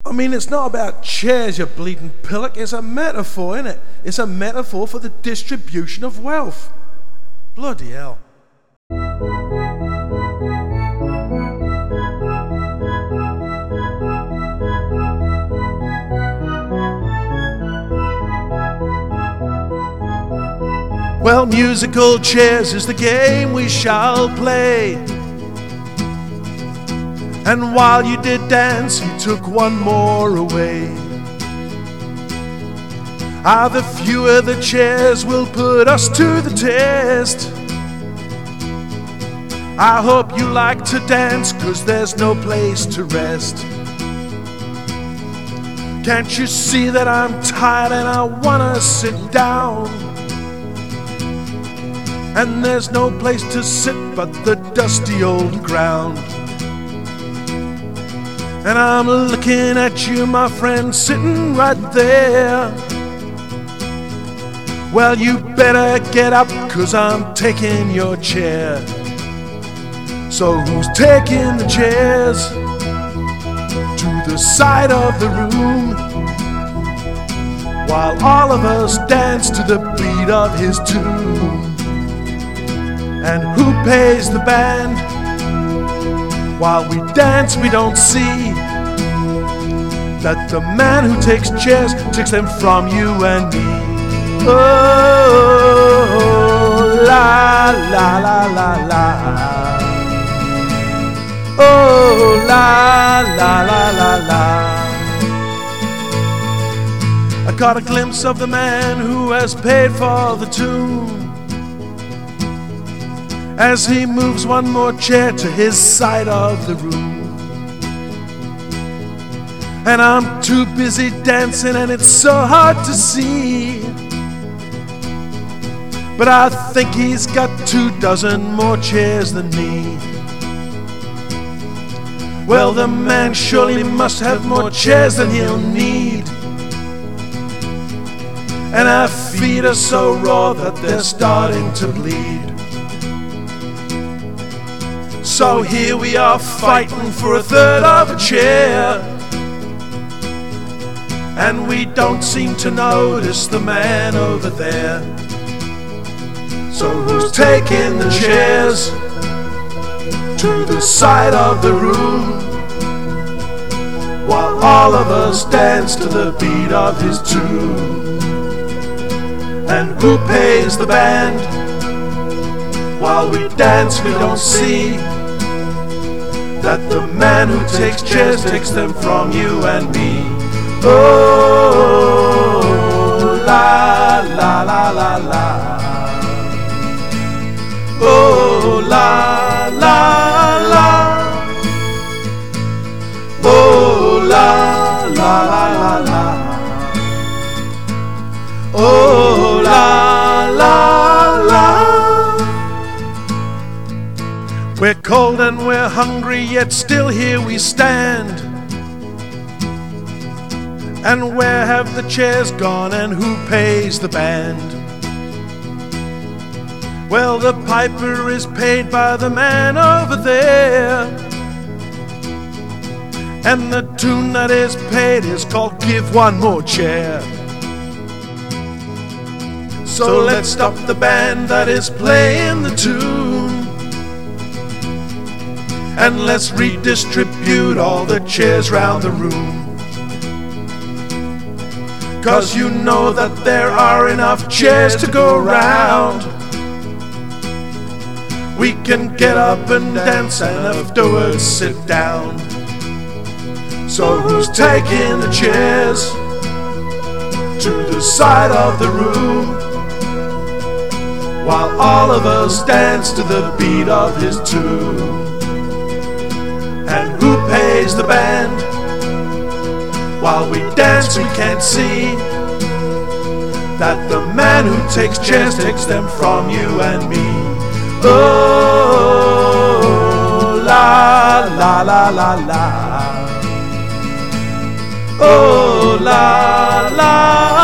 I mean, it's not about chairs, you bleeding pillock. It's a metaphor, isn't it? It's a metaphor for the distribution of wealth. Bloody hell. Well, musical chairs is the game we shall play. And while you did dance, he took one more away. The fewer the chairs will put us to the test. I hope you like to dance, 'cause there's no place to rest. Can't you see that I'm tired and I wanna sit down? And there's no place to sit but the dusty old ground. And I'm looking at you, my friend, sitting right there. Well, you better get up, 'cause I'm taking your chair. So who's taking the chairs to the side of the room, while all of us dance to the beat of his tune? And who pays the band? While we dance, we don't see that the man who takes chairs takes them from you and me. Oh, la, la, la, la, la. Oh, la, la, la, la, la. I caught a glimpse of the man who has paid for the tune, as he moves one more chair to his side of the room. And I'm too busy dancing and it's so hard to see, but I think he's got 24 more chairs than me. Well, the man surely must have more chairs than he'll need, and our feet are so raw that they're starting to bleed. So here we are fighting for a third of a chair, and we don't seem to notice the man over there. So who's taking the chairs to the side of the room, while all of us dance to the beat of his tune? And who pays the band? While we dance, we don't see that the man who takes chairs takes them from you and me. Oh, la, la, la, la, la. Oh, la, la, la. Oh, la, la, la, la, la. Oh, la, la, la. We're cold and we're hungry, yet still here we stand. And where have the chairs gone, and who pays the band? Well, the piper is paid by the man over there, and the tune that is paid is called Give One More Chair. So let's stop the band that is playing the tune, and let's redistribute all the chairs round the room. 'Cause you know that there are enough chairs to go round. We can get up and dance and afterwards sit down. So who's taking the chairs to the side of the room, while all of us dance to the beat of his tune? And who pays the band? While we dance, we can't see that the man who takes chairs takes them from you and me. Oh, la, la, la, la, la. Oh, la, la.